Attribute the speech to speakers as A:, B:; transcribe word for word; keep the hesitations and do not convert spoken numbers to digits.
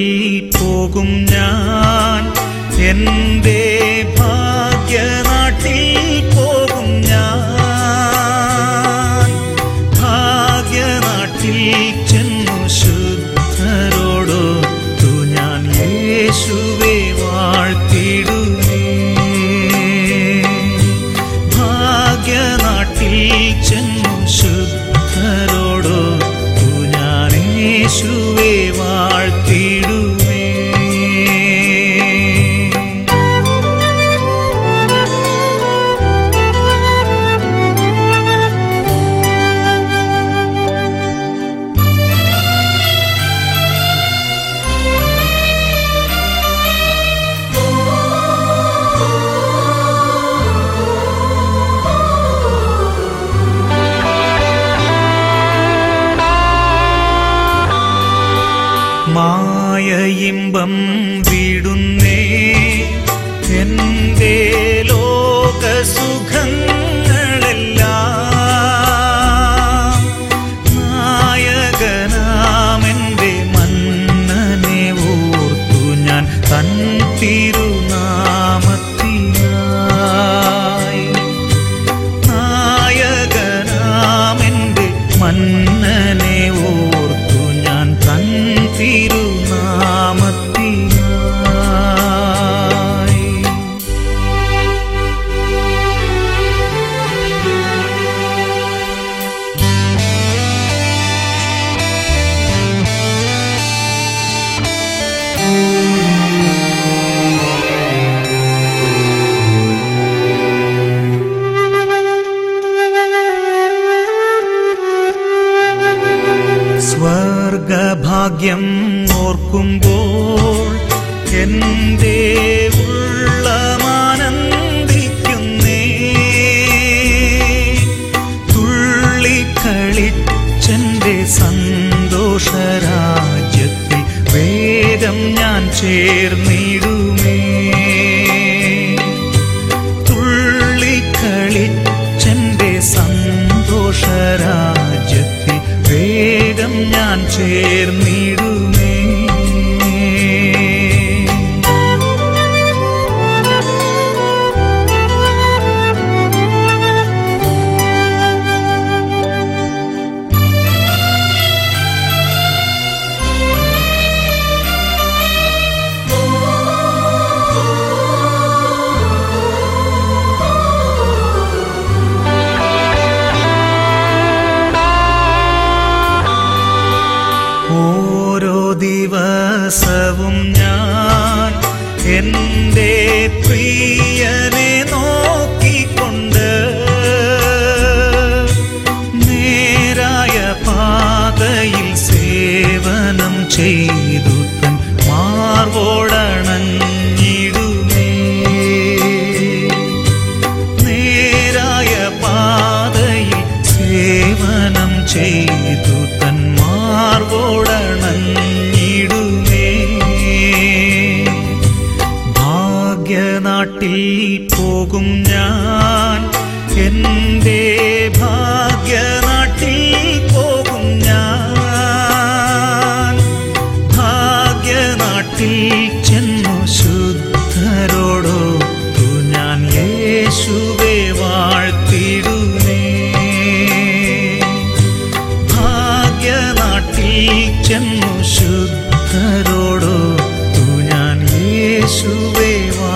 A: പോകും ഞാൻ, എൻ്റെ ഭാഗ്യനാട്ടിൽ പോകും ഞാൻ. ഭാഗ്യനാട്ടിൽ ചെന്നു ശുദ്ധരോടൊത്തു ഞാൻ യേശുവേ വാഴ്ത്തിടുമേ. ഭാഗ്യനാട്ടിൽ ചെന്നു ശുദ്ധരോടൊത്തു ഞാൻ യേശുവേ വാഴ്ത്തിടുമേ. മായയിമ്പം വിടുന്നേ എൻ്റെ ലോകസുഖങ്ങളെല്ലാം. നായകനാമെൻ്റെ മന്നനെ ഓർത്തു ഞാൻ തൻ തിരുനാമത്തിനായി. നായകനാമെൻ്റെ മന്നനെ ഓർത്തു ഞാൻ തൻ തിരുനാമത്തിനായി. സ്വർഗഭാഗ്യം ഓർക്കുമ്പോൾ എൻ്റെ ഉള്ളമാനന്ദിക്കുന്നേ. തുള്ളിക്കളിച്ചെൻ്റെ സന്തോഷരാജ്യത്തിൽ വേഗം ഞാൻ ചേർന്നിടുമേ. തുള്ളിക്കളിച്ചെൻ്റെ സന്തോഷരാജ്യത്തിൽ വേഗം ഞാൻ ചേർന്നിടുമേ. ഓരോ ദിവസവും ഞാൻ എൻ്റെ പ്രിയനെ നോക്കിക്കൊണ്ട് നേരായ പാതയിൽ സേവനം ചെയ്തു തൻ മാർവോടണഞ്ഞിടുമേ. നേരായ പാതയിൽ സേവനം ചെയ്തു തൻ മാർവോടണഞ്ഞിടുമേ. ഭാഗ്യനാട്ടിൽ പോകും ഞാൻ, എൻ്റെ ഭാഗ്യനാട്ടിൽ പോകും ഞാൻ. ഭാഗ്യനാട്ടിൽ ചെന്നു ശുദ്ധരോടൊത്തു ഞാൻ യേശുവേ വാഴ്ത്തിടുമേ. ഭാഗ്യനാട്ടിൽ ചെന്നു ശുദ്ധരോടൊത്തു ഞാൻ യേശുവേ